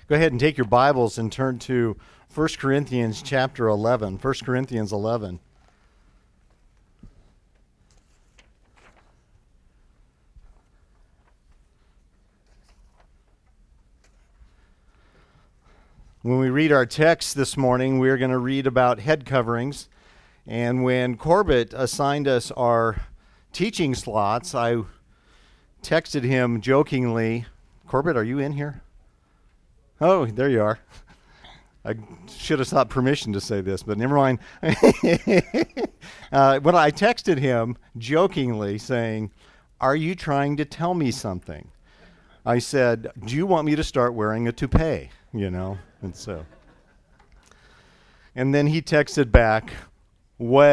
Go ahead and take your Bibles and turn to 1 Corinthians chapter 11. 1 Corinthians 11. When we read our text this morning, we're going to read about head coverings. And when Corbett assigned us our teaching slots, I texted him jokingly, Corbett, are you in here? Oh, there you are. I should have sought permission to say this, but never mind. When I texted him jokingly saying, are you trying to tell me something? I said, do you want me to start wearing a toupee? And then he texted back, well, ...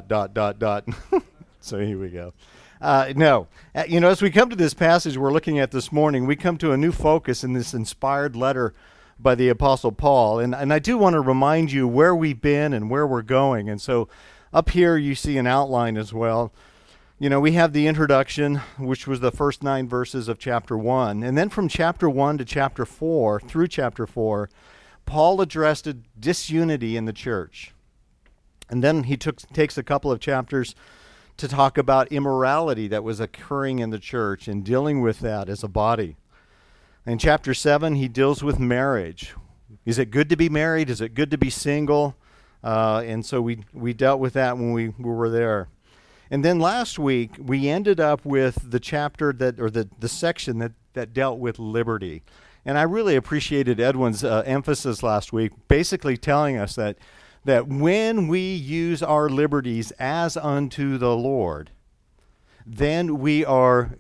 So here we go. No. As we come to this passage we're looking at this morning, we come to a new focus in this inspired letter by the Apostle Paul. And I do want to remind you where we've been and where we're going. And so up here you see an outline as well. We have the introduction, which was the first 9 verses of chapter 1. And then from chapter 1 to chapter 4, through chapter 4, Paul addressed a disunity in the church. And then he takes a couple of chapters to talk about immorality that was occurring in the church and dealing with that as a body. In chapter 7, he deals with marriage. Is it good to be married? Is it good to be single? And so we dealt with that when we were there. And then last week, we ended up with the chapter the section that dealt with liberty. And I really appreciated Edwin's emphasis last week, basically telling us that when we use our liberties as unto the Lord, then we are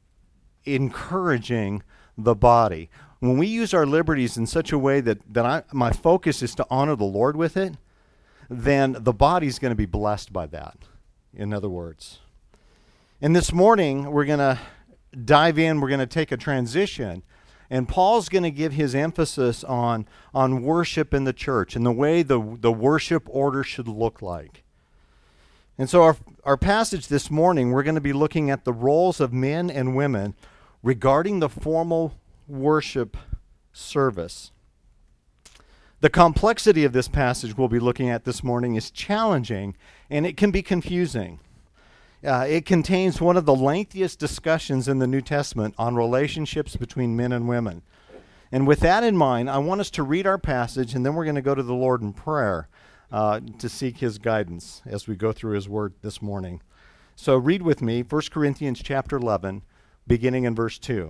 encouraging the body. When we use our liberties in such a way that my focus is to honor the Lord with it, then the body's going to be blessed by that, in other words. And this morning, we're going to dive in, we're going to take a transition. And Paul's going to give his emphasis on worship in the church and the way the worship order should look like. And so our passage this morning, we're going to be looking at the roles of men and women regarding the formal worship service. The complexity of this passage we'll be looking at this morning is challenging, and it can be confusing. It contains one of the lengthiest discussions in the New Testament on relationships between men and women. And with that in mind, I want us to read our passage, and then we're going to go to the Lord in prayer to seek his guidance as we go through his word this morning. So read with me 1 Corinthians chapter 11, beginning in verse 2.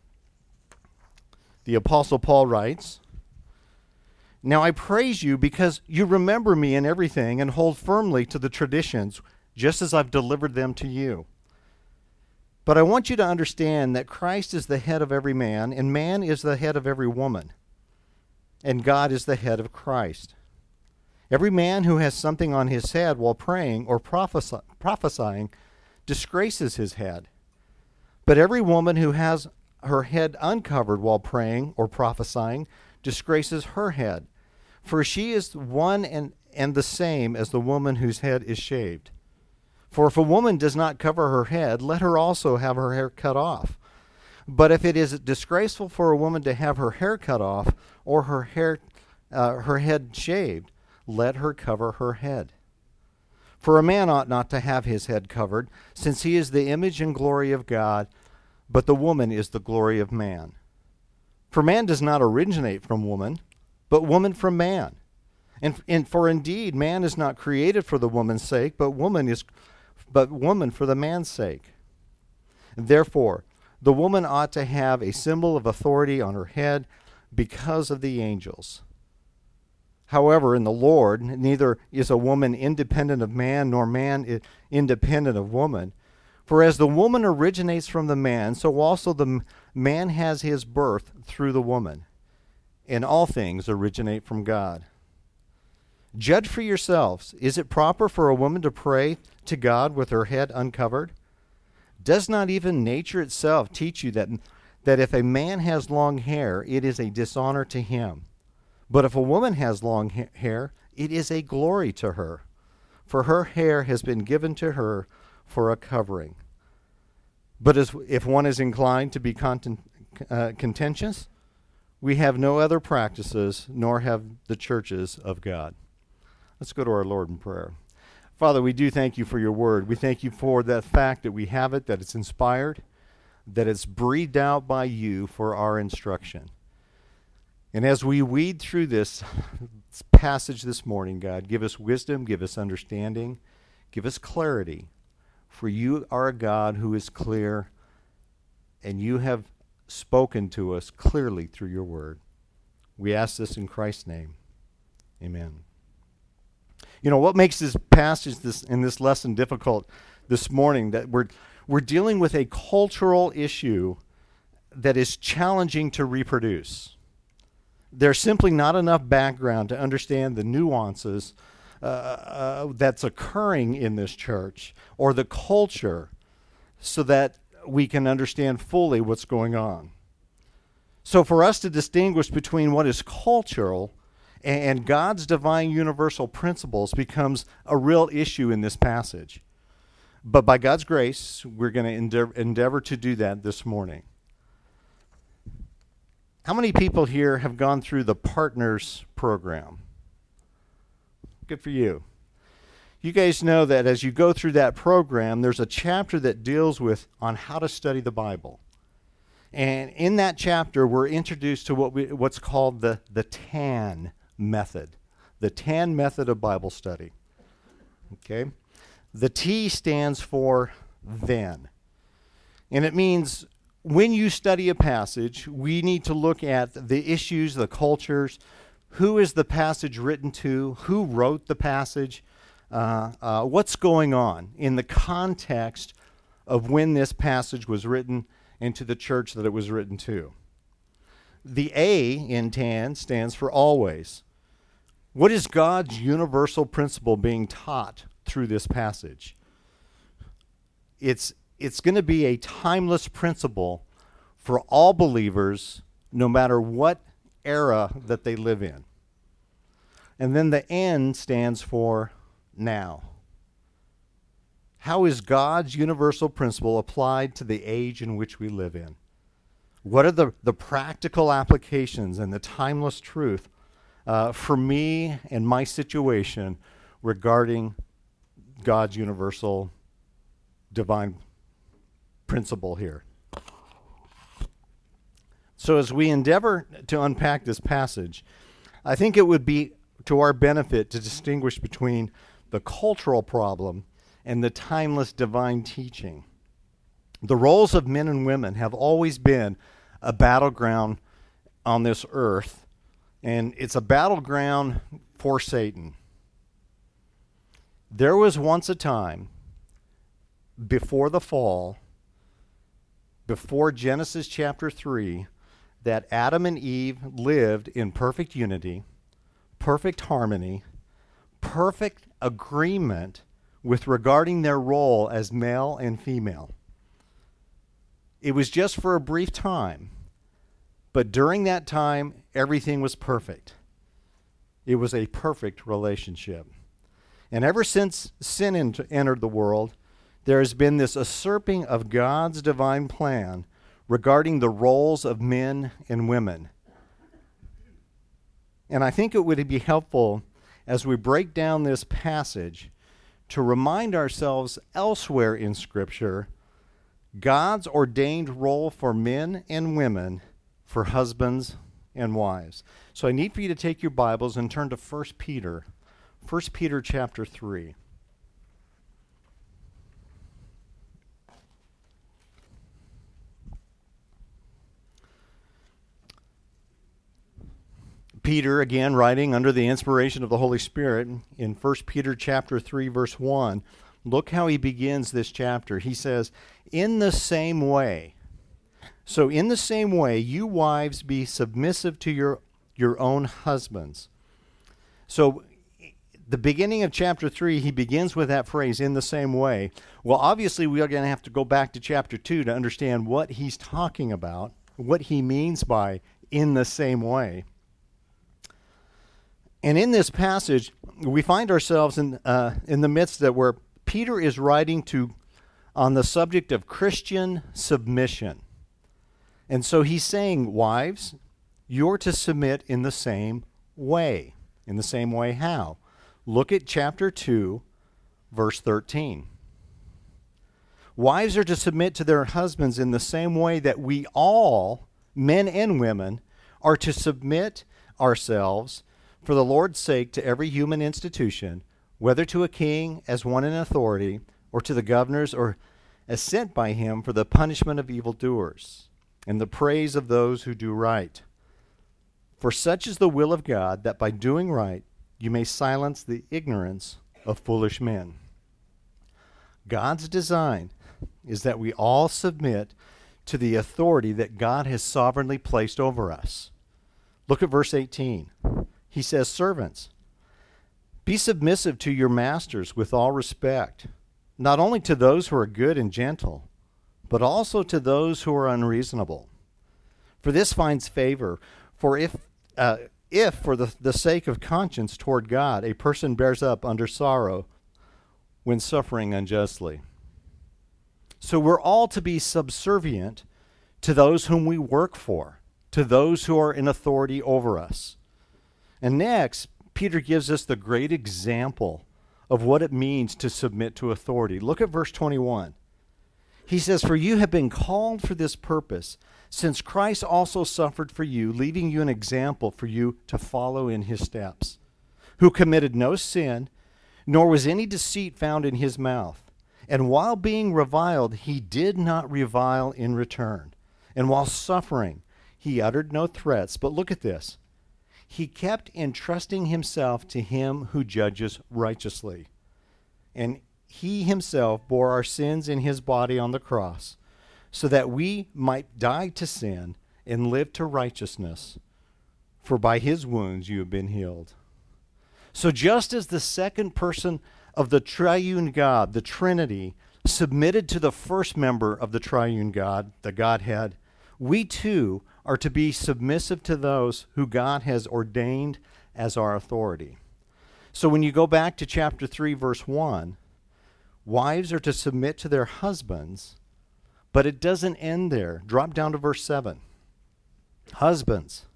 The Apostle Paul writes, "Now I praise you because you remember me in everything and hold firmly to the traditions just as I've delivered them to you. But I want you to understand that Christ is the head of every man, and man is the head of every woman, and God is the head of Christ. Every man who has something on his head while praying or prophesying disgraces his head. But every woman who has her head uncovered while praying or prophesying disgraces her head, for she is one and the same as the woman whose head is shaved. For if a woman does not cover her head, let her also have her hair cut off. But if it is disgraceful for a woman to have her hair cut off or her head shaved, let her cover her head. For a man ought not to have his head covered, since he is the image and glory of God, but the woman is the glory of man. For man does not originate from woman, but woman from man. And for indeed man is not created for the woman's sake, but woman for the man's sake. Therefore, the woman ought to have a symbol of authority on her head because of the angels. However, in the Lord, neither is a woman independent of man, nor man independent of woman. For as the woman originates from the man, so also the man has his birth through the woman. And all things originate from God. Judge for yourselves. Is it proper for a woman to pray to God with her head uncovered? Does not even nature itself teach you that if a man has long hair, it is a dishonor to him? But if a woman has long hair, it is a glory to her, for her hair has been given to her for a covering. But if one is inclined to be contentious, We have no other practices, nor have the churches of God. Let's go to our Lord in prayer. Father, we do thank you for your word. We thank you for the fact that we have it, that it's inspired, that it's breathed out by you for our instruction. And as we weed through this passage this morning, God, give us wisdom, give us understanding, give us clarity. For you are a God who is clear, and you have spoken to us clearly through your word. We ask this in Christ's name. Amen. You know, what makes this passage in this lesson difficult this morning, that we're dealing with a cultural issue that is challenging to reproduce. There's simply not enough background to understand the nuances that's occurring in this church or the culture so that we can understand fully what's going on. So for us to distinguish between what is cultural and God's divine universal principles becomes a real issue in this passage. But by God's grace, we're going to endeavor to do that this morning. How many people here have gone through the Partners program? Good for you. You guys know that as you go through that program, there's a chapter that deals with on how to study the Bible. And in that chapter, we're introduced to what's called the TAN method, the TAN method of Bible study. Okay? The T stands for then. And it means when you study a passage, we need to look at the issues, the cultures, who is the passage written to, who wrote the passage, what's going on in the context of when this passage was written and to the church that it was written to. The A in TAN stands for always. What is God's universal principle being taught through this passage? It's going to be a timeless principle for all believers, no matter what era that they live in. And then the N stands for now. How is God's universal principle applied to the age in which we live in? What are the practical applications and the timeless truth for me and my situation regarding God's universal divine principle here? So as we endeavor to unpack this passage, I think it would be to our benefit to distinguish between the cultural problem and the timeless divine teaching. The roles of men and women have always been a battleground on this earth, and it's a battleground for Satan. There was once a time before the fall, before Genesis chapter 3, that Adam and Eve lived in perfect unity, perfect harmony, perfect agreement with regarding their role as male and female. It was just for a brief time, but during that time, everything was perfect. It was a perfect relationship. And ever since sin entered the world, there has been this usurping of God's divine plan regarding the roles of men and women. And I think it would be helpful as we break down this passage to remind ourselves elsewhere in Scripture God's ordained role for men and women, for husbands and wives. So I need for you to take your Bibles and turn to 1 Peter chapter 3. Peter, again, writing under the inspiration of the Holy Spirit in 1 Peter chapter 3, verse 1, look how he begins this chapter. He says, in the same way. So in the same way, you wives be submissive to your own husbands. So the beginning of chapter 3, he begins with that phrase, in the same way. Well, obviously, we are going to have to go back to chapter 2 to understand what he's talking about, what he means by in the same way. And in this passage, we find ourselves in the midst that where Peter is writing on the subject of Christian submission. And so he's saying, wives, you're to submit in the same way. In the same way how? Look at chapter 2, verse 13. Wives are to submit to their husbands in the same way that we all, men and women, are to submit ourselves for the Lord's sake to every human institution, whether to a king as one in authority, or to the governors, or as sent by him for the punishment of evildoers, and the praise of those who do right. For such is the will of God, that by doing right you may silence the ignorance of foolish men. God's design is that we all submit to the authority that God has sovereignly placed over us. Look at verse 18. He says, "Servants, be submissive to your masters with all respect, not only to those who are good and gentle, but also to those who are unreasonable. For this finds favor, for if for the sake of conscience toward God, a person bears up under sorrow when suffering unjustly." So we're all to be subservient to those whom we work for, to those who are in authority over us. And next, Peter gives us the great example of what it means to submit to authority. Look at verse 21. He says, "For you have been called for this purpose, since Christ also suffered for you, leaving you an example for you to follow in his steps, who committed no sin, nor was any deceit found in his mouth. And while being reviled, he did not revile in return. And while suffering, he uttered no threats." But look at this. "He kept entrusting himself to him who judges righteously. And he himself bore our sins in his body on the cross, so that we might die to sin and live to righteousness. For by his wounds you have been healed." So just as the second person of the triune God, the Trinity, submitted to the first member of the triune God, the Godhead, we too are to be submissive to those who God has ordained as our authority. So when you go back to chapter 3, verse 1, wives are to submit to their husbands, but it doesn't end there. Drop down to verse 7. Husbands,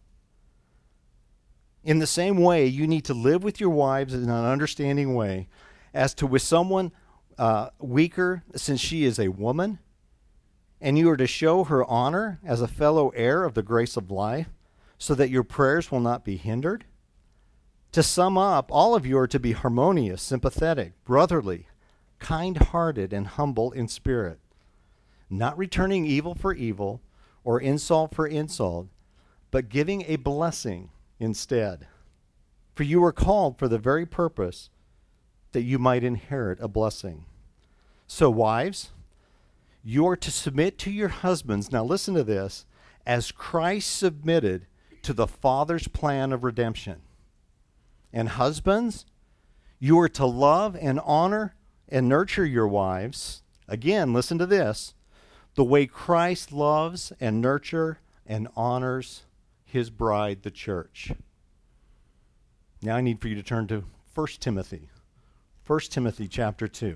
in the same way, you need to live with your wives in an understanding way, as to with someone weaker, since she is a woman, and you are to show her honor as a fellow heir of the grace of life, so that your prayers will not be hindered. To sum up, all of you are to be harmonious, sympathetic, brotherly, kind-hearted, and humble in spirit, not returning evil for evil or insult for insult, but giving a blessing instead. For you were called for the very purpose that you might inherit a blessing. So wives, you are to submit to your husbands, now listen to this, as Christ submitted to the Father's plan of redemption. And husbands, you are to love and honor and nurture your wives. Again, listen to this, the way Christ loves and nurtures and honors his bride, the church. Now I need for you to turn to 1 Timothy. 1 Timothy chapter 2.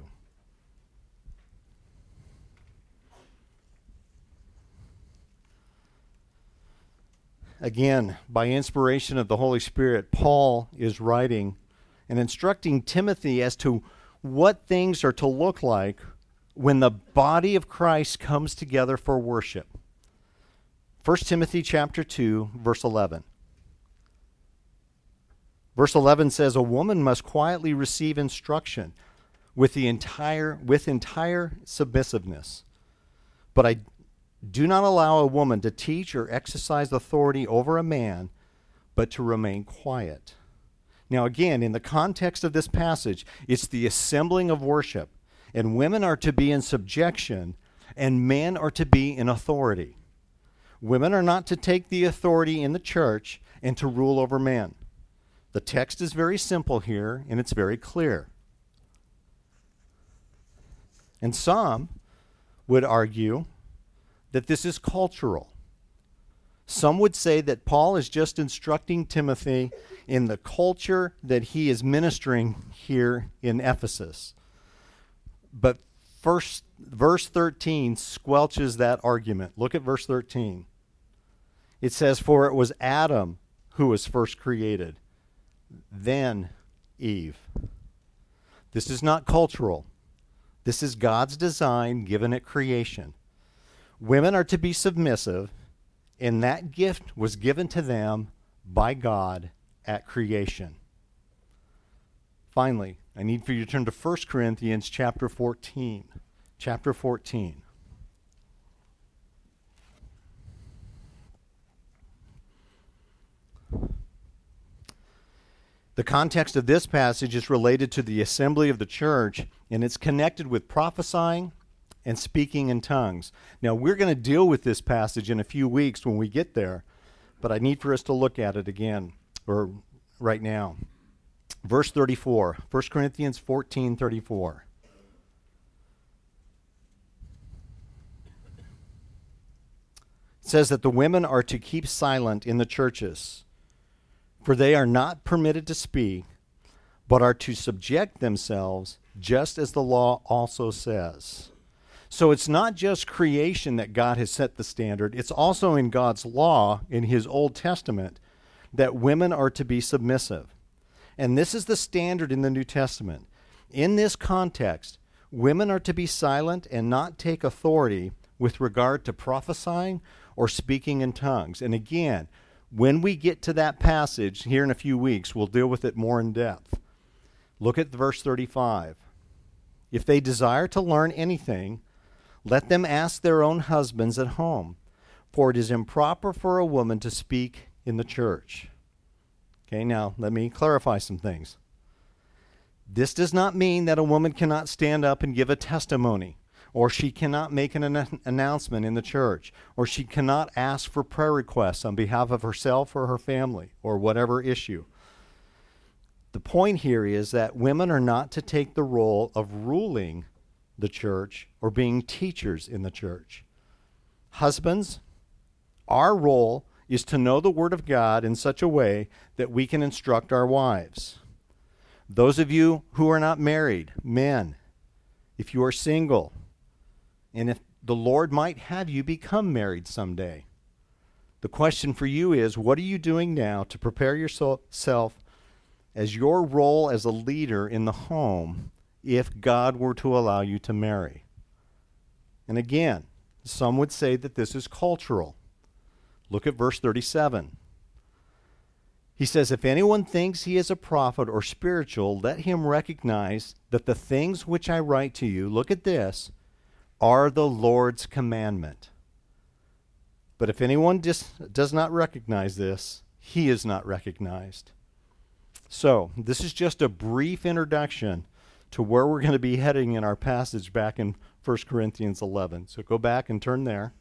Again, by inspiration of the Holy Spirit, Paul is writing and instructing Timothy as to what things are to look like when the body of Christ comes together for worship. 1 Timothy chapter 2, verse 11. Verse 11 says, "A woman must quietly receive instruction with entire submissiveness. But I do not allow a woman to teach or exercise authority over a man, but to remain quiet." Now again, in the context of this passage, it's the assembling of worship, and women are to be in subjection, and men are to be in authority. Women are not to take the authority in the church and to rule over men. The text is very simple here, and it's very clear. And some would argue that this is cultural. Some would say that Paul is just instructing Timothy in the culture that he is ministering here in Ephesus. But verse 13 squelches that argument. Look at verse 13. It says, "For it was Adam who was first created, then Eve." This is not cultural. This is God's design given at creation. Women are to be submissive, and that gift was given to them by God at creation. Finally, I need for you to turn to 1 Corinthians chapter 14. Chapter 14. The context of this passage is related to the assembly of the church, and it's connected with prophesying and speaking in tongues. Now, we're going to deal with this passage in a few weeks when we get there, but I need for us to look at it again, or right now. Verse 34, 1 Corinthians 14:34. It says that the women are to keep silent in the churches, for they are not permitted to speak, but are to subject themselves, just as the law also says. So it's not just creation that God has set the standard. It's also in God's law, in his Old Testament, that women are to be submissive. And this is the standard in the New Testament. In this context, women are to be silent and not take authority with regard to prophesying or speaking in tongues. And again, when we get to that passage here in a few weeks, we'll deal with it more in depth. Look at verse 35. If they desire to learn anything, let them ask their own husbands at home, for it is improper for a woman to speak in the church. Okay, now let me clarify some things. This does not mean that a woman cannot stand up and give a testimony, or she cannot make an announcement in the church, or she cannot ask for prayer requests on behalf of herself or her family, or whatever issue. The point here is that women are not to take the role of ruling the church or being teachers in the church. Husbands, our role is to know the Word of God in such a way that we can instruct our wives. Those of you who are not married, men, if you are single, and if the Lord might have you become married someday, the question for you is, what are you doing now to prepare yourself as your role as a leader in the home if God were to allow you to marry? And again, some would say that this is cultural. Look at verse 37. He says, if anyone thinks he is a prophet or spiritual, let him recognize that the things which I write to you, look at this, are the Lord's commandment. But if anyone does not recognize this, he is not recognized. So, this is just a brief introduction to where we're going to be heading in our passage back in 1 Corinthians 11. So go back and turn there.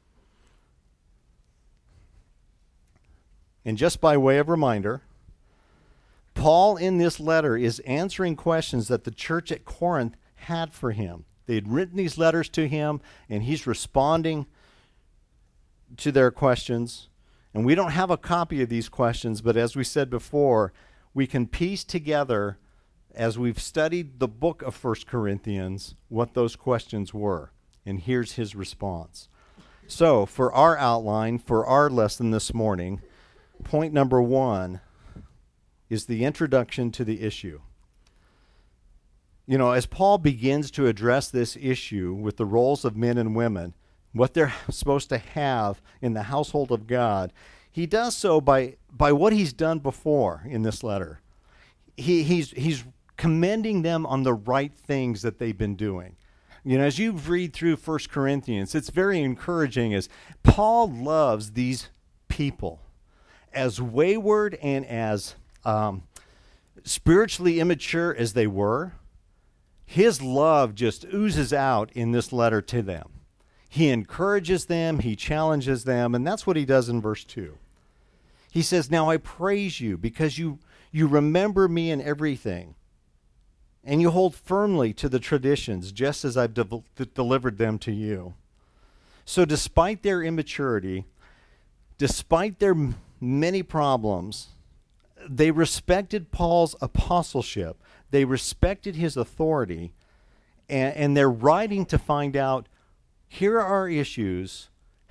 And just by way of reminder, Paul in this letter is answering questions that the church at Corinth had for him. They had written these letters to him, and he's responding to their questions. And we don't have a copy of these questions, but as we said before, we can piece together, as we've studied the book of 1 Corinthians, what those questions were. And here's his response. So, for our outline, for our lesson this morning, point number 1 is the introduction to the issue. You know, as Paul begins to address this issue with the roles of men and women, what they're supposed to have in the household of God, he does so by what he's done before in this letter. He's commending them on the right things that they've been doing. You know, as you read through 1 Corinthians, it's very encouraging as Paul loves these people. As wayward and as spiritually immature as they were, his love just oozes out in this letter to them. He encourages them, he challenges them, and that's what he does in verse 2. He says, now I praise you because you remember me in everything, and you hold firmly to the traditions just as I've delivered them to you. So despite their immaturity, despite their many problems, they respected Paul's apostleship. They respected his authority, and they're writing to find out, here are our issues.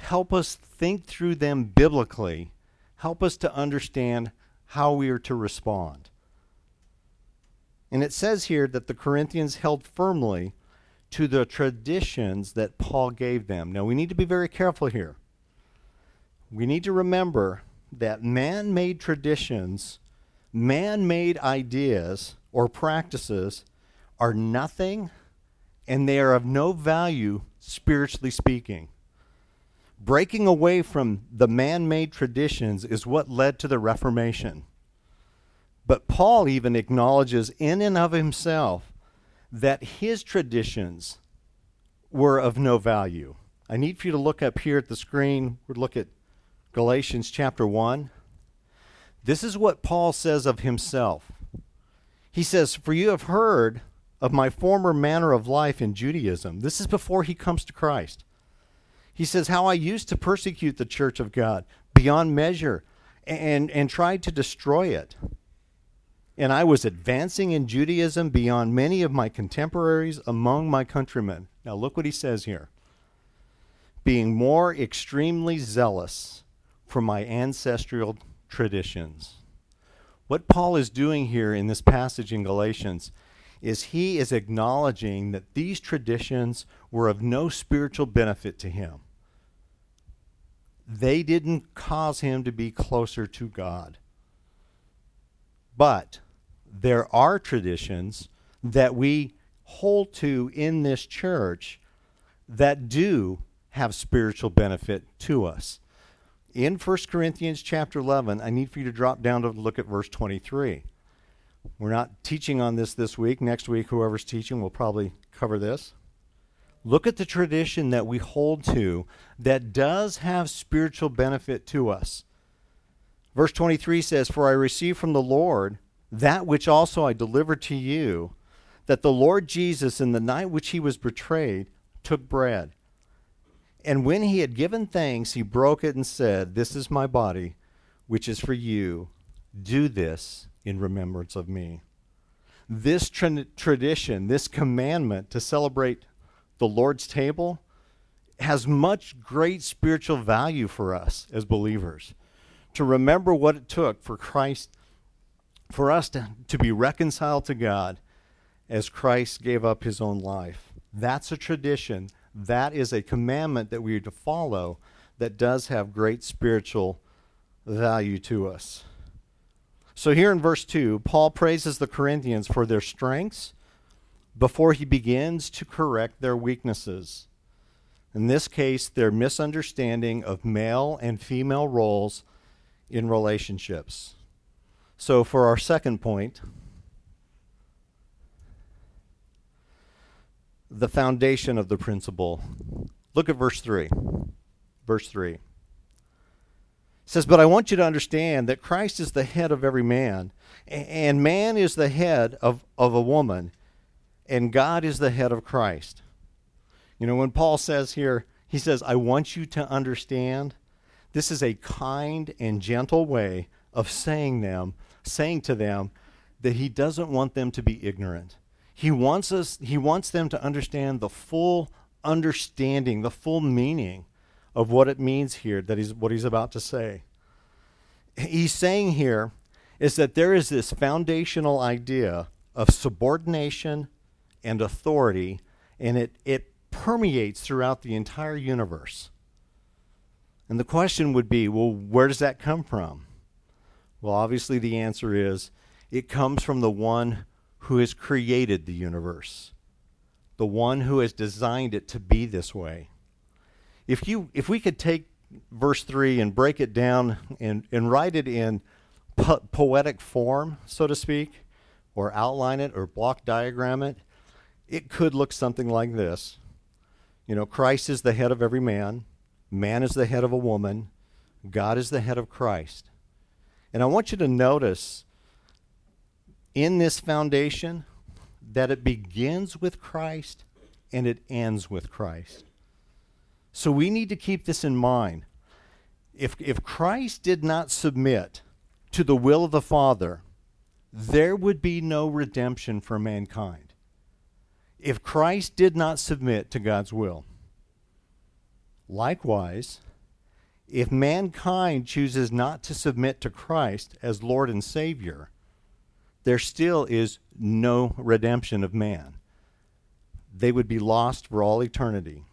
help us think through them biblically, help us to understand how we are to respond. And it says here that the Corinthians held firmly to the traditions that Paul gave them. Now, we need to be very careful here. We need to remember that man-made traditions, man-made ideas or practices are nothing, and they are of no value spiritually speaking. Breaking away from the man-made traditions is what led to the Reformation. But Paul even acknowledges in and of himself that his traditions were of no value. I need for you to look up here at the screen. We'll look at Galatians chapter 1. This is what Paul says of himself. He says, "For you have heard of my former manner of life in Judaism." This is before he comes to Christ. He says, "How I used to persecute the church of God beyond measure and tried to destroy it. And I was advancing in Judaism beyond many of my contemporaries among my countrymen." Now look what he says here. "Being more extremely zealous for my ancestral traditions." What Paul is doing here in this passage in Galatians is he is acknowledging that these traditions were of no spiritual benefit to him. They didn't cause him to be closer to God. But there are traditions that we hold to in this church that do have spiritual benefit to us. In 1 Corinthians chapter 11, I need for you to drop down to look at verse 23. We're not teaching on this week. Next week, whoever's teaching will probably cover this. Look at the tradition that we hold to that does have spiritual benefit to us. Verse 23 says, "For I received from the Lord that which also I delivered to you, that the Lord Jesus, in the night which he was betrayed, took bread. And when he had given thanks, he broke it and said, 'This is my body, which is for you. Do this in remembrance of me.'" This tradition, this commandment to celebrate the Lord's table has much great spiritual value for us as believers. To remember what it took for Christ, for us to be reconciled to God as Christ gave up his own life. That's a tradition. That is a commandment that we are to follow that does have great spiritual value to us. So here in verse 2, Paul praises the Corinthians for their strengths before he begins to correct their weaknesses. In this case, their misunderstanding of male and female roles in relationships. So for our second point, the foundation of the principle. Look at verse 3. Verse 3. It says, "But I want you to understand that Christ is the head of every man, and man is the head of a woman, and God is the head of Christ." You know, when Paul says here, he says, "I want you to understand," this is a kind and gentle way of saying to them that he doesn't want them to be ignorant. He wants them to understand the full understanding, the full meaning of what it means here, what he's about to say. He's saying here is that there is this foundational idea of subordination and authority, and it permeates throughout the entire universe. And the question would be, well, where does that come from? Well, obviously the answer is it comes from the one who has created the universe, the one who has designed it to be this way. If we could take verse 3 and break it down and write it in poetic form, so to speak, or outline it or block diagram it, it could look something like this. You know, Christ is the head of every man. Man is the head of a woman. God is the head of Christ. And I want you to notice in this foundation that it begins with Christ and it ends with Christ. So we need to keep this in mind. If Christ did not submit to the will of the Father, there would be no redemption for mankind. If Christ did not submit to God's will. Likewise, if mankind chooses not to submit to Christ as Lord and Savior, there still is no redemption of man. They would be lost for all eternity.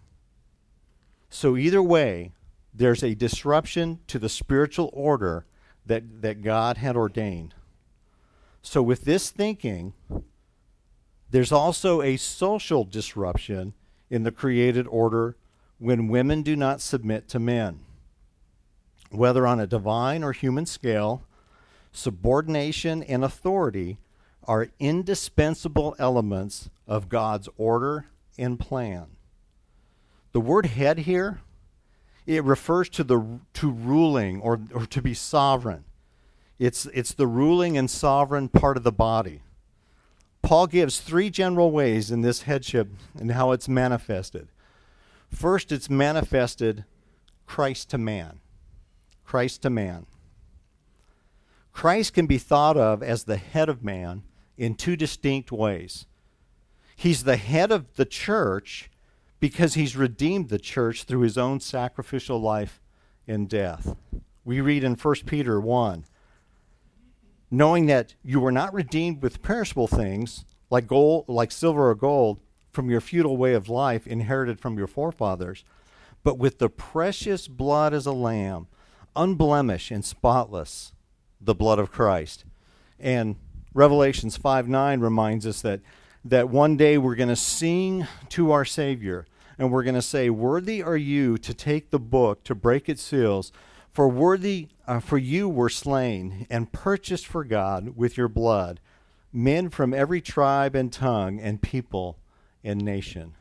So either way, there's a disruption to the spiritual order that God had ordained. So with this thinking, there's also a social disruption in the created order when women do not submit to men. Whether on a divine or human scale, subordination and authority are indispensable elements of God's order and plan. The word head here, it refers to ruling or to be sovereign. It's the ruling and sovereign part of the body. Paul gives three general ways in this headship and how it's manifested. First, it's manifested Christ to man. Christ to man. Christ can be thought of as the head of man in two distinct ways. He's the head of the church because he's redeemed the church through his own sacrificial life and death. We read in 1 Peter 1, knowing that you were not redeemed with perishable things like gold, like silver or gold, from your futile way of life inherited from your forefathers, but with the precious blood as a lamb, unblemished and spotless, the blood of Christ. And Revelations 5:9 reminds us that one day we're going to sing to our Savior, and we're going to say, "Worthy are you to take the book, to break its seals, for you were slain and purchased for God with your blood, men from every tribe and tongue and people and nation."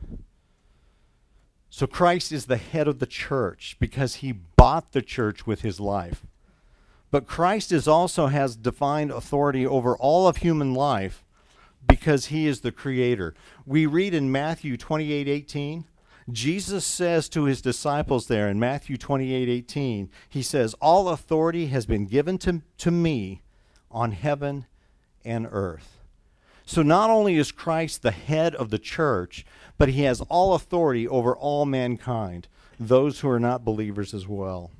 So Christ is the head of the church because he bought the church with his life. But Christ also has defined authority over all of human life because he is the creator. We read in Matthew 28:18, Jesus says to his disciples there in Matthew 28:18, he says, "All authority has been given to me on heaven and earth." So not only is Christ the head of the church, but he has all authority over all mankind, those who are not believers as well.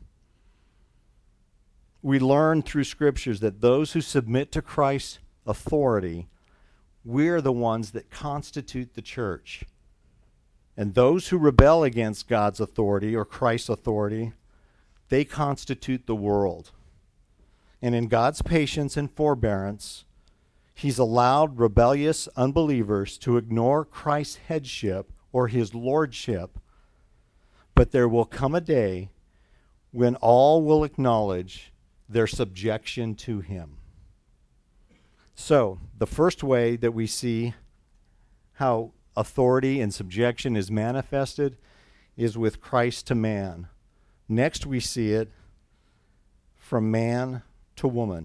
We learn through scriptures that those who submit to Christ's authority, we're the ones that constitute the church. And those who rebel against God's authority or Christ's authority, they constitute the world. And in God's patience and forbearance, he's allowed rebellious unbelievers to ignore Christ's headship or his lordship. But there will come a day when all will acknowledge their subjection to him. So, the first way that we see how authority and subjection is manifested is with Christ to man. Next, we see it from man to woman.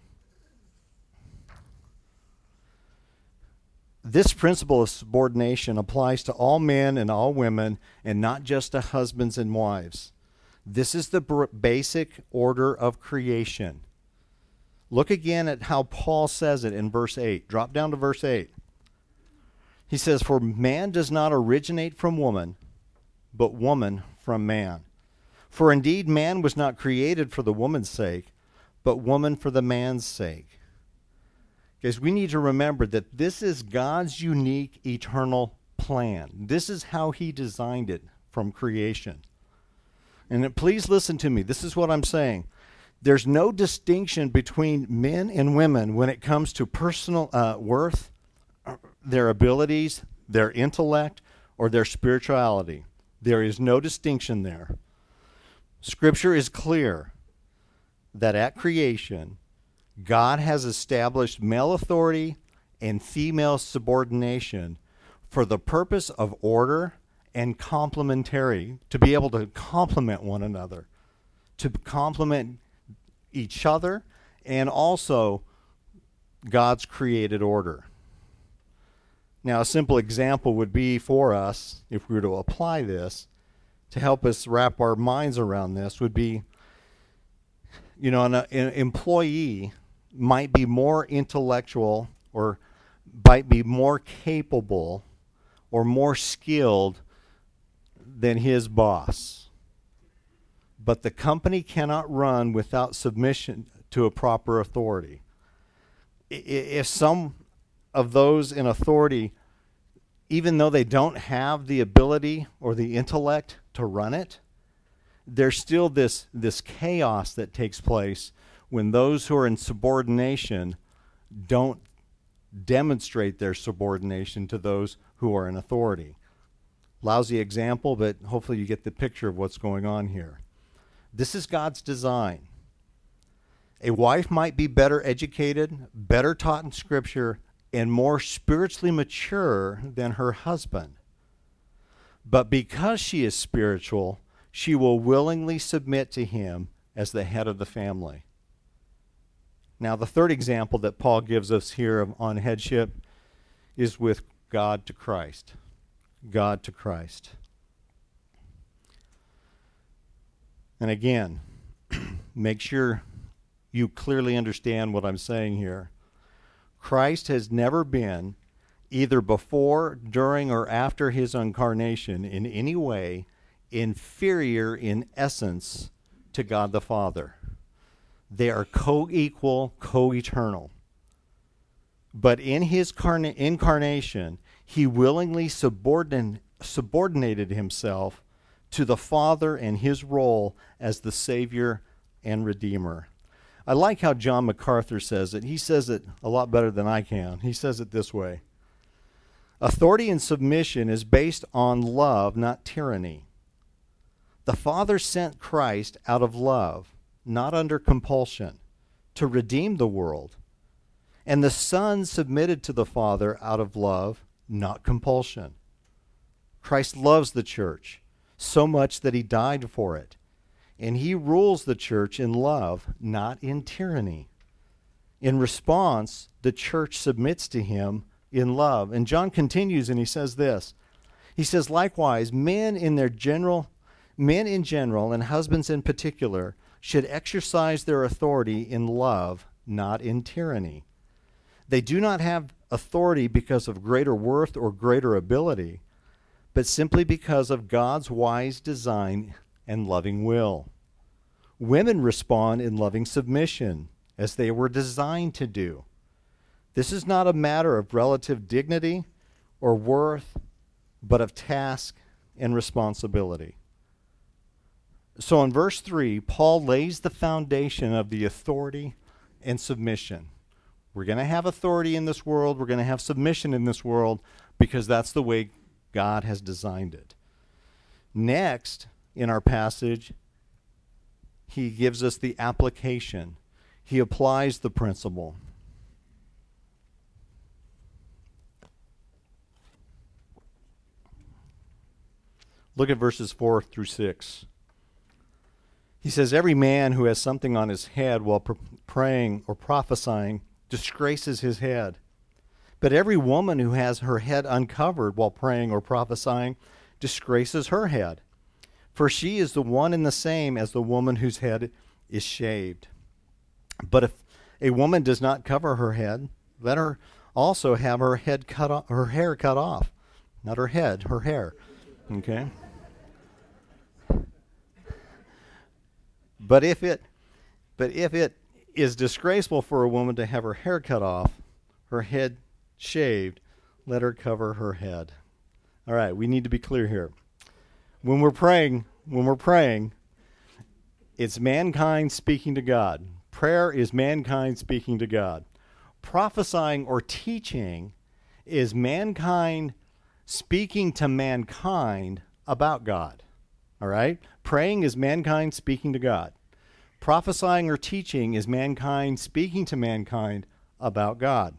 This principle of subordination applies to all men and all women and not just to husbands and wives. This is the basic order of creation. Look again at how Paul says it in verse 8. Drop down to verse 8. He says, "For man does not originate from woman, but woman from man. For indeed man was not created for the woman's sake, but woman for the man's sake." Guys, we need to remember that this is God's unique eternal plan. This is how he designed it from creation. And please listen to me. This is what I'm saying. There's no distinction between men and women when it comes to personal worth, their abilities, their intellect, or their spirituality. There is no distinction there. Scripture is clear that at creation, God has established male authority and female subordination for the purpose of order and complementary, to be able to complement one another, to complement each other, and also God's created order. Now, a simple example would be for us, if we were to apply this, to help us wrap our minds around this, would be, an employee might be more intellectual or might be more capable or more skilled than his boss. but the company cannot run without submission to a proper authority. If some of those in authority, even though they don't have the ability or the intellect to run it, there's still this chaos that takes place when those who are in subordination don't demonstrate their subordination to those who are in authority. Lousy example, but hopefully you get the picture of what's going on here. This is God's design. A wife might be better educated, better taught in Scripture, and more spiritually mature than her husband. But because she is spiritual, she will willingly submit to him as the head of the family. Now, the third example that Paul gives us here on headship is with God to Christ. God to Christ. And again, make sure you clearly understand what I'm saying here. Christ has never been, either before, during, or after his incarnation, in any way inferior in essence to God the Father. They are co-equal, co-eternal. But in his incarnation, he willingly subordinated himself to the Father and his role as the Savior and Redeemer. I like how John MacArthur says it. He says it a lot better than I can. He says it this way: authority and submission is based on love, not tyranny. The Father sent Christ out of love, not under compulsion, to redeem the world. And the Son submitted to the Father out of love, not compulsion. Christ loves the church so much that he died for it. And he rules the church in love, not in tyranny. In response, the church submits to him in love. And John continues and he says this. He says, likewise, men in general and husbands in particular should exercise their authority in love, not in tyranny. They do not have authority because of greater worth or greater ability, but simply because of God's wise design and loving will. Women respond in loving submission, as they were designed to do. This is not a matter of relative dignity or worth, but of task and responsibility. So in verse 3, Paul lays the foundation of the authority and submission. We're going to have authority in this world. We're going to have submission in this world because that's the way God has designed it. Next, in our passage, he gives us the application. He applies the principle. Look at verses 4 through 6. He says, every man who has something on his head while praying or prophesying disgraces his head. But every woman who has her head uncovered while praying or prophesying disgraces her head. For she is the one and the same as the woman whose head is shaved. But if a woman does not cover her head, let her also have her head cut off, her hair cut off. Not her head, her hair. Okay? But if it is disgraceful for a woman to have her hair cut off, her head shaved, let her cover her head. All right, we need to be clear here. When we're praying, it's mankind speaking to God. Prayer is mankind speaking to God. Prophesying or teaching is mankind speaking to mankind about God. All right? Praying is mankind speaking to God. Prophesying or teaching is mankind speaking to mankind about God.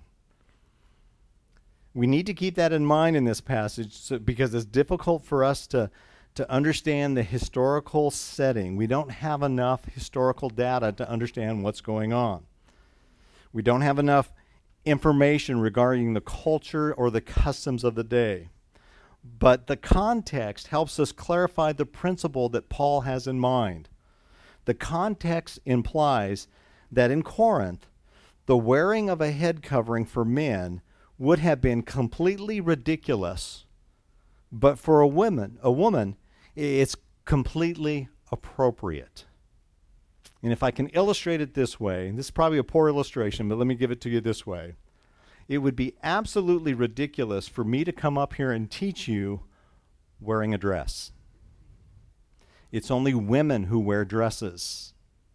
We need to keep that in mind in this passage because it's difficult for us to understand the historical setting. We don't have enough historical data to understand what's going on. We don't have enough information regarding the culture or the customs of the day. But the context helps us clarify the principle that Paul has in mind. The context implies that in Corinth, the wearing of a head covering for men would have been completely ridiculous, but for a woman, it's completely appropriate. And if I can illustrate it this way, and this is probably a poor illustration, but let me give it to you this way. It would be absolutely ridiculous for me to come up here and teach you wearing a dress. It's only women who wear dresses.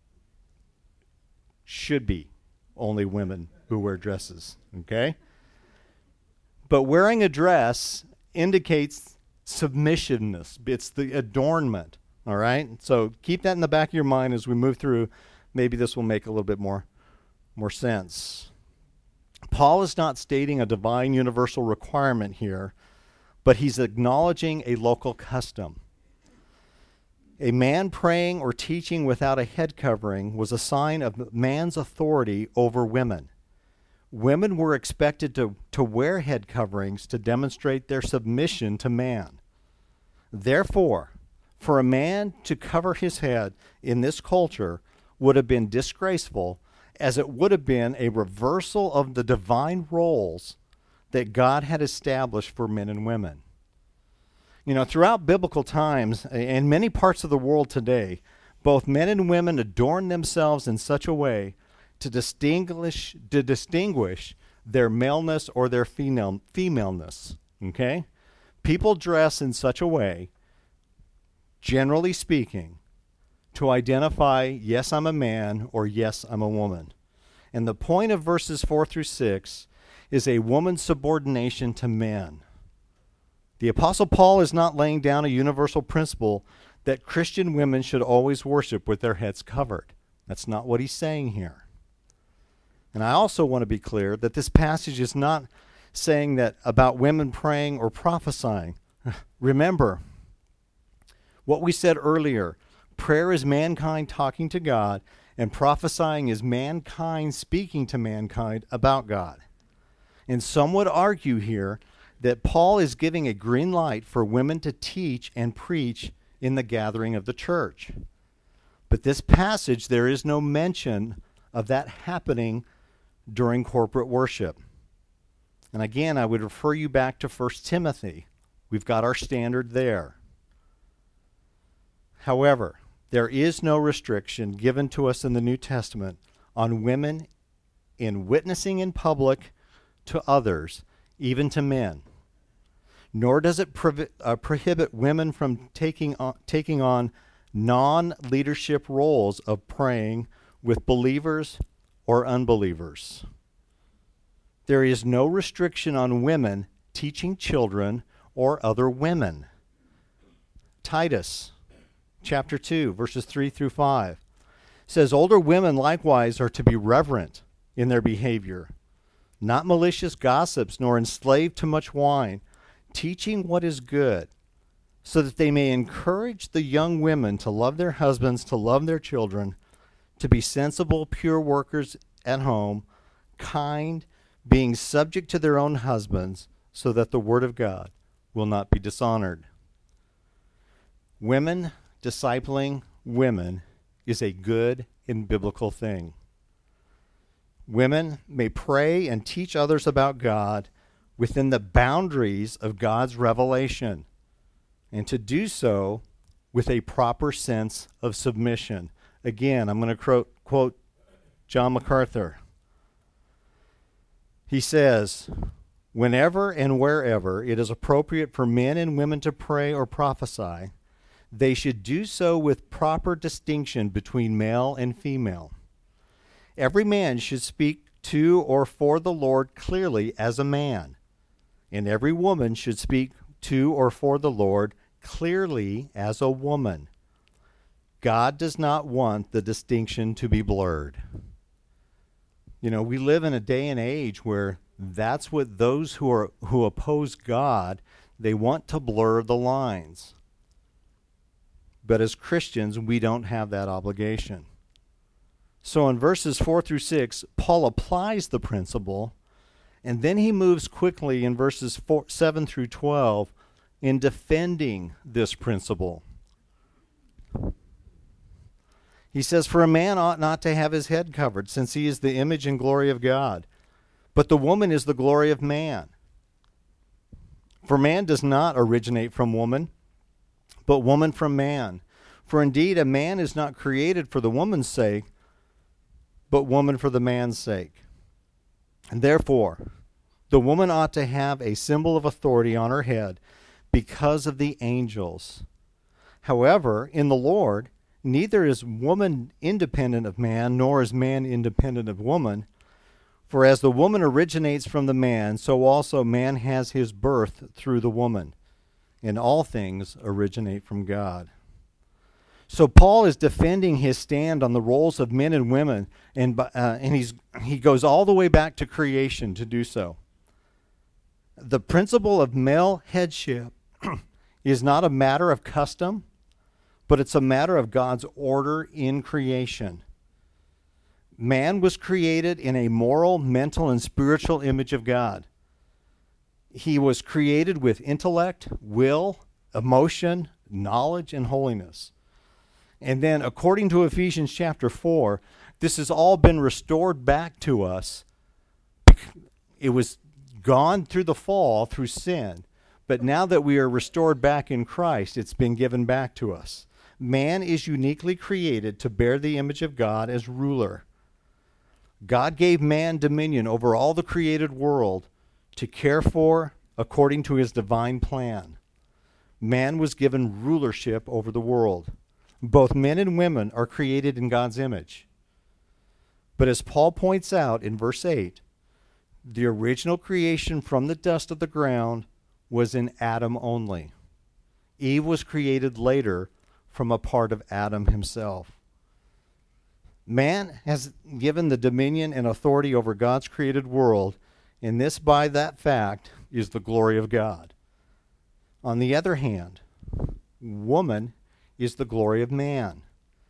Should be only women who wear dresses, okay? But wearing a dress indicates submissiveness. It's the adornment, all right? So keep that in the back of your mind as we move through. Maybe this will make a little bit more sense. Paul is not stating a divine universal requirement here, but he's acknowledging a local custom. A man praying or teaching without a head covering was a sign of man's authority over women. Women were expected to wear head coverings to demonstrate their submission to man. Therefore, for a man to cover his head in this culture would have been disgraceful, as it would have been a reversal of the divine roles that God had established for men and women. You know, throughout biblical times and many parts of the world today, both men and women adorn themselves in such a way to distinguish their maleness or their femaleness. Okay? People dress in such a way, generally speaking, to identify, yes, I'm a man, or yes, I'm a woman. And the point of verses 4 through 6 is a woman's subordination to men. The Apostle Paul is not laying down a universal principle that Christian women should always worship with their heads covered. That's not what he's saying here. And I also want to be clear that this passage is not saying that about women praying or prophesying. Remember what we said earlier. Prayer is mankind talking to God, and prophesying is mankind speaking to mankind about God. And some would argue here that Paul is giving a green light for women to teach and preach in the gathering of the church. But this passage, there is no mention of that happening during corporate worship. And again, I would refer you back to 1 Timothy. We've got our standard there. However, there is no restriction given to us in the New Testament on women in witnessing in public to others, even to men. Nor does it prohibit women from taking on non-leadership roles of praying with believers or unbelievers. There is no restriction on women teaching children or other women. Titus chapter 2, verses 3 through 5 says, older women likewise are to be reverent in their behavior, not malicious gossips, nor enslaved to much wine, teaching what is good, so that they may encourage the young women to love their husbands, to love their children, to be sensible, pure workers at home, kind, being subject to their own husbands, so that the word of God will not be dishonored. Women discipling women is a good and biblical thing. Women may pray and teach others about God within the boundaries of God's revelation, and to do so with a proper sense of submission. Again, I'm going to quote John MacArthur. He says, whenever and wherever it is appropriate for men and women to pray or prophesy, they should do so with proper distinction between male and female. Every man should speak to or for the Lord clearly as a man, and every woman should speak to or for the Lord clearly as a woman. God does not want the distinction to be blurred. You know, we live in a day and age where that's what those who oppose God, they want to blur the lines. But as Christians, we don't have that obligation. So in verses 4 through 6, Paul applies the principle, and then he moves quickly in verses 7 through 12 in defending this principle. He says, for a man ought not to have his head covered, since he is the image and glory of God. But the woman is the glory of man. For man does not originate from woman, but woman from man. For indeed a man is not created for the woman's sake, but woman for the man's sake. And therefore, the woman ought to have a symbol of authority on her head because of the angels. However, in the Lord, neither is woman independent of man, nor is man independent of woman. For as the woman originates from the man, so also man has his birth through the woman. And all things originate from God. So Paul is defending his stand on the roles of men and women, and he goes all the way back to creation to do so. The principle of male headship is not a matter of custom, but it's a matter of God's order in creation. Man was created in a moral, mental, and spiritual image of God. He was created with intellect, will, emotion, knowledge, and holiness. And then, according to Ephesians chapter 4, this has all been restored back to us. It was gone through the fall, through sin. But now that we are restored back in Christ, it's been given back to us. Man is uniquely created to bear the image of God as ruler. God gave man dominion over all the created world to care for according to his divine plan. Man was given rulership over the world. Both men and women are created in God's image. But as Paul points out in verse 8, the original creation from the dust of the ground was in Adam only. Eve was created later from a part of Adam himself. Man has given the dominion and authority over God's created world, and this, by that fact, is the glory of God. On the other hand, woman is the glory of man.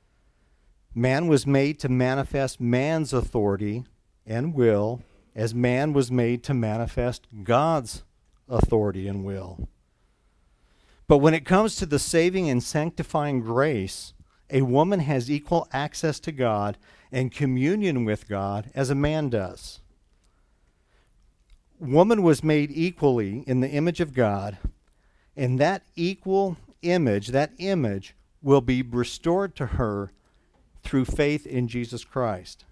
Man was made to manifest man's authority and will, as man was made to manifest God's authority and will. But when it comes to the saving and sanctifying grace, a woman has equal access to God and communion with God as a man does. Woman was made equally in the image of God, and that equal image, that image, will be restored to her through faith in Jesus Christ.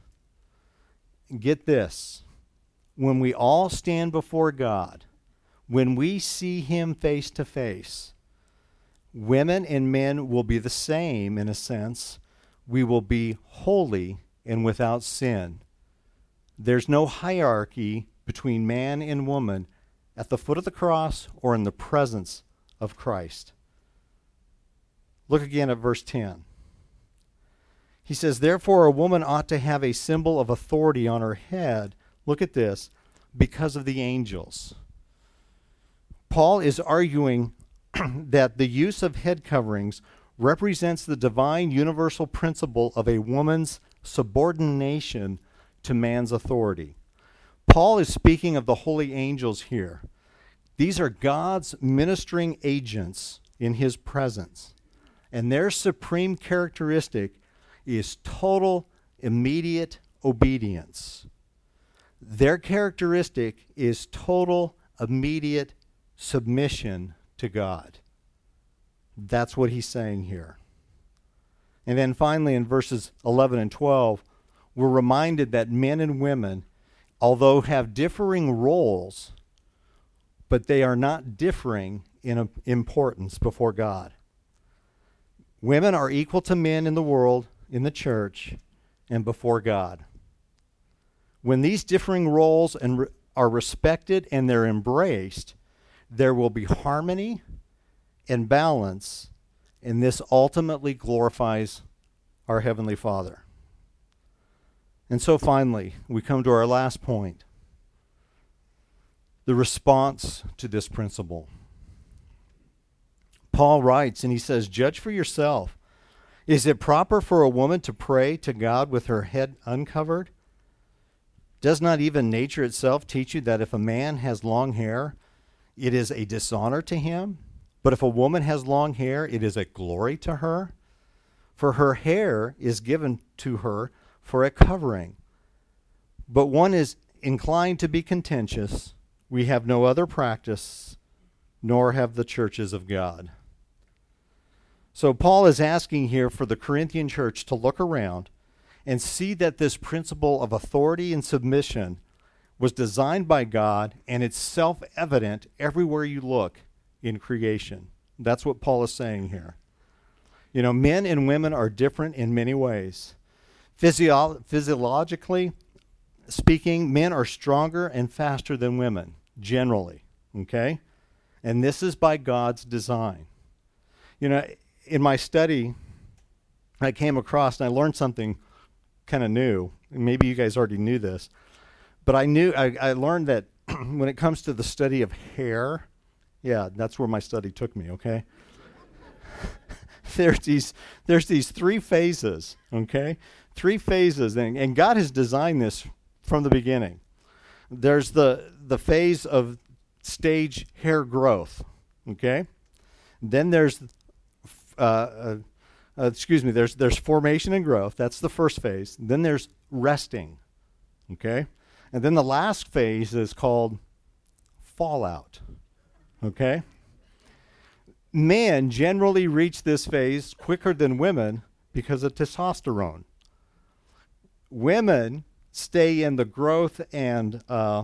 Get this. When we all stand before God, when we see him face to face, women and men will be the same in a sense. We will be holy and without sin. There's no hierarchy between man and woman at the foot of the cross or in the presence of Christ. Look again at verse 10. He says, therefore a woman ought to have a symbol of authority on her head. Look at this, because of the angels. Paul is arguing that the use of head coverings represents the divine universal principle of a woman's subordination to man's authority. Paul is speaking of the holy angels here. These are God's ministering agents in his presence. And their supreme characteristic is total, immediate obedience. Their characteristic is total, immediate submission to God. That's what he's saying here. And then finally in verses 11 and 12, we're reminded that men and women, although have differing roles, but they are not differing in importance before God. Women are equal to men in the world, in the church, and before God. When these differing roles are respected and they're embraced, there will be harmony and balance, and this ultimately glorifies our Heavenly Father. And so finally, we come to our last point, the response to this principle. Paul writes, and he says, judge for yourself. Is it proper for a woman to pray to God with her head uncovered? Does not even nature itself teach you that if a man has long hair, it is a dishonor to him? But if a woman has long hair, it is a glory to her? For her hair is given to her for a covering. But one is inclined to be contentious. We have no other practice, nor have the churches of God. So Paul is asking here for the Corinthian church to look around and see that this principle of authority and submission was designed by God, and it's self-evident everywhere you look in creation. That's what Paul is saying here. You know, men and women are different in many ways. Physiologically speaking, men are stronger and faster than women, generally, okay? And this is by God's design. You know, in my study, I came across, and I learned something kind of new. Maybe you guys already knew this, but I learned that when it comes to the study of hair, yeah, that's where my study took me, okay? There's these three phases, okay? Three phases, and God has designed this from the beginning. There's the phase of stage hair growth, okay? Then there's there's formation and growth. That's the first phase. Then there's resting, okay? And then the last phase is called fallout, okay? Men generally reach this phase quicker than women because of testosterone. Women stay in the growth and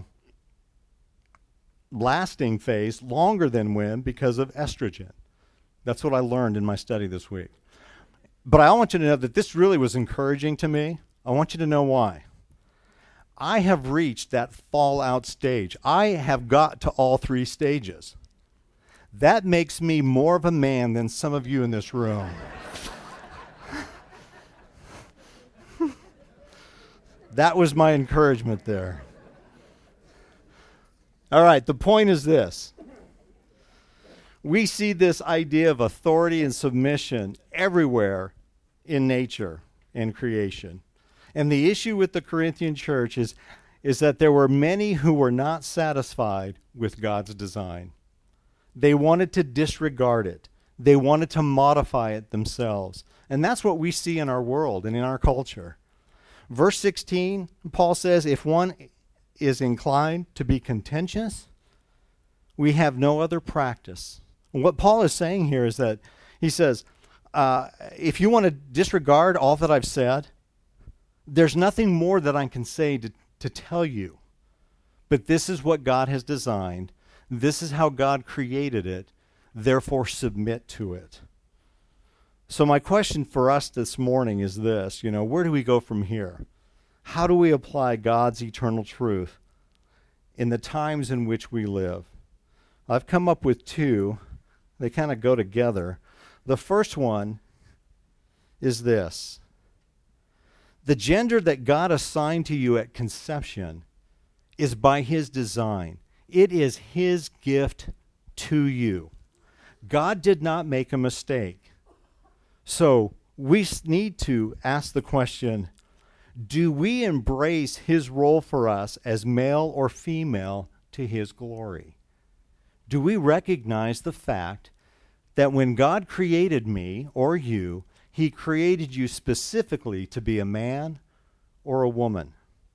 lasting phase longer than men because of estrogen. That's what I learned in my study this week. But I want you to know that this really was encouraging to me. I want you to know why. I have reached that fallout stage. I have got to all three stages. That makes me more of a man than some of you in this room. That was my encouragement there. All right, the point is this. We see this idea of authority and submission everywhere in nature and creation. And the issue with the Corinthian church is that there were many who were not satisfied with God's design. They wanted to disregard it. They wanted to modify it themselves. And that's what we see in our world and in our culture. Verse 16, Paul says, if one is inclined to be contentious, we have no other practice. And what Paul is saying here is that he says, if you want to disregard all that I've said, there's nothing more that I can say to tell you. But this is what God has designed. This is how God created it. Therefore, submit to it. So my question for us this morning is this, where do we go from here? How do we apply God's eternal truth in the times in which we live? I've come up with two. They kind of go together. The first one is this. The gender that God assigned to you at conception is by His design. It is His gift to you. God did not make a mistake. So we need to ask the question, do we embrace His role for us as male or female to His glory? Do we recognize the fact that when God created me or you, He created you specifically to be a man or a woman?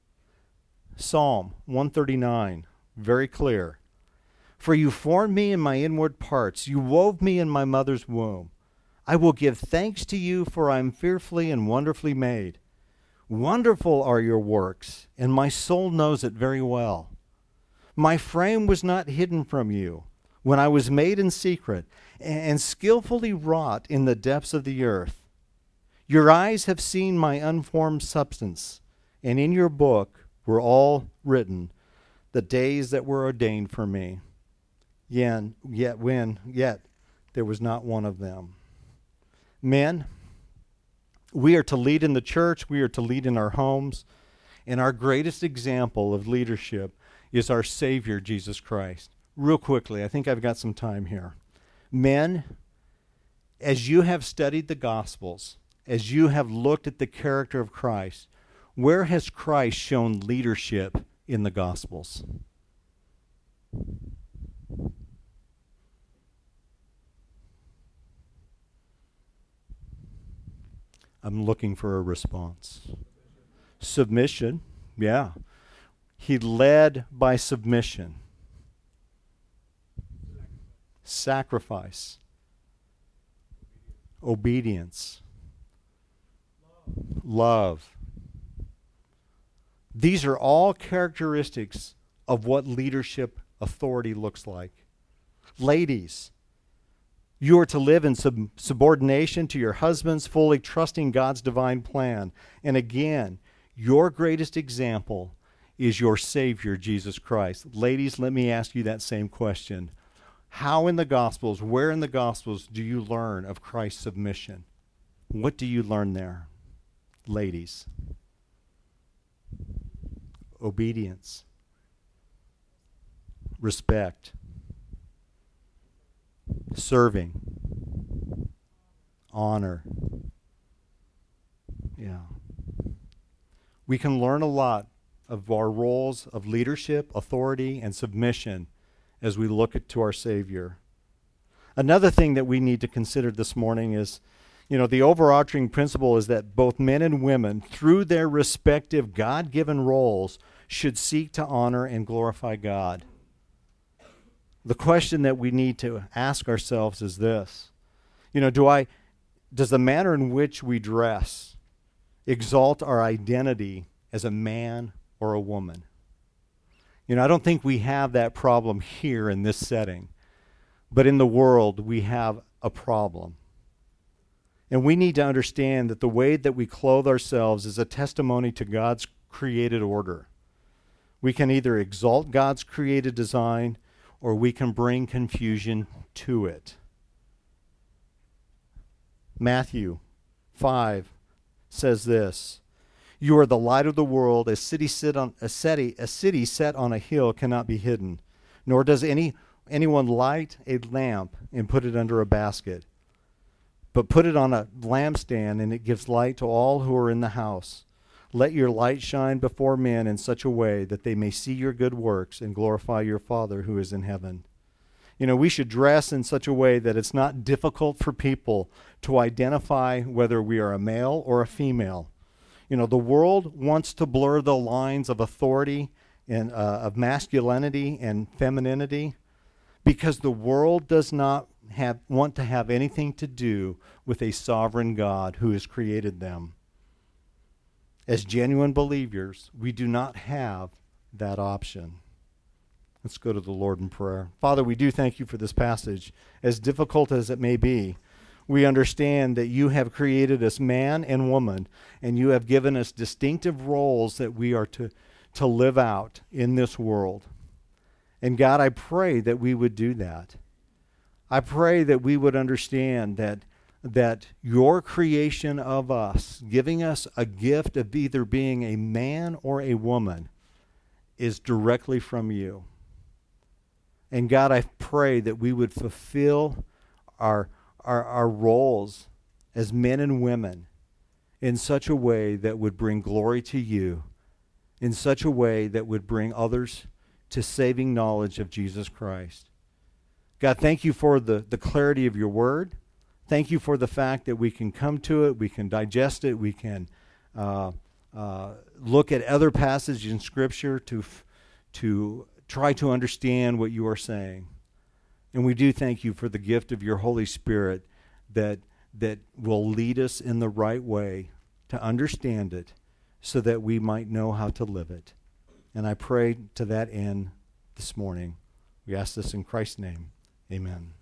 Psalm 139, very clear. For you formed me in my inward parts. You wove me in my mother's womb. I will give thanks to you, for I am fearfully and wonderfully made. Wonderful are your works, and my soul knows it very well. My frame was not hidden from you when I was made in secret and skillfully wrought in the depths of the earth. Your eyes have seen my unformed substance, and in your book were all written the days that were ordained for me. Yet there was not one of them. Men, we are to lead in the church, we are to lead in our homes, and our greatest example of leadership is our Savior, Jesus Christ. Real quickly, I think I've got some time here. Men, as you have studied the Gospels, as you have looked at the character of Christ, where has Christ shown leadership in the Gospels? I'm looking for a response. Submission, yeah. He led by submission. Sacrifice. obedience, love. These are all characteristics of what leadership authority looks like. Ladies, you are to live in subordination to your husbands, fully trusting God's divine plan. And again, your greatest example is your Savior, Jesus Christ. Ladies, let me ask you that same question. How in the Gospels, where in the Gospels do you learn of Christ's submission? What do you learn there? Ladies. Obedience. Respect. Serving. Honor. Yeah. We can learn a lot of our roles of leadership, authority, and submission as we look to our Savior. Another thing that we need to consider this morning is, the overarching principle is that both men and women, through their respective God-given roles, should seek to honor and glorify God. The question that we need to ask ourselves is this. Does the manner in which we dress exalt our identity as a man or a woman? I don't think we have that problem here in this setting. But in the world, we have a problem. And we need to understand that the way that we clothe ourselves is a testimony to God's created order. We can either exalt God's created design or we can bring confusion to it. Matthew 5 says this, "You are the light of the world. A city set on a hill cannot be hidden, nor does anyone light a lamp and put it under a basket, but put it on a lampstand, and it gives light to all who are in the house. Let your light shine before men in such a way that they may see your good works and glorify your Father who is in heaven." We should dress in such a way that it's not difficult for people to identify whether we are a male or a female. The world wants to blur the lines of authority and of masculinity and femininity because the world does not want to have anything to do with a sovereign God who has created them. As genuine believers, we do not have that option. Let's go to the Lord in prayer. Father, we do thank you for this passage. As difficult as it may be, we understand that you have created us man and woman, and you have given us distinctive roles that we are to live out in this world. And God, I pray that we would do that. I pray that we would understand that your creation of us, giving us a gift of either being a man or a woman, is directly from you. And God, I pray that we would fulfill our roles as men and women in such a way that would bring glory to you, in such a way that would bring others to saving knowledge of Jesus Christ. God, thank you for the clarity of your word. Thank you for the fact that we can come to it, we can digest it, we can look at other passages in Scripture to try to understand what you are saying. And we do thank you for the gift of your Holy Spirit that will lead us in the right way to understand it so that we might know how to live it. And I pray to that end this morning. We ask this in Christ's name. Amen.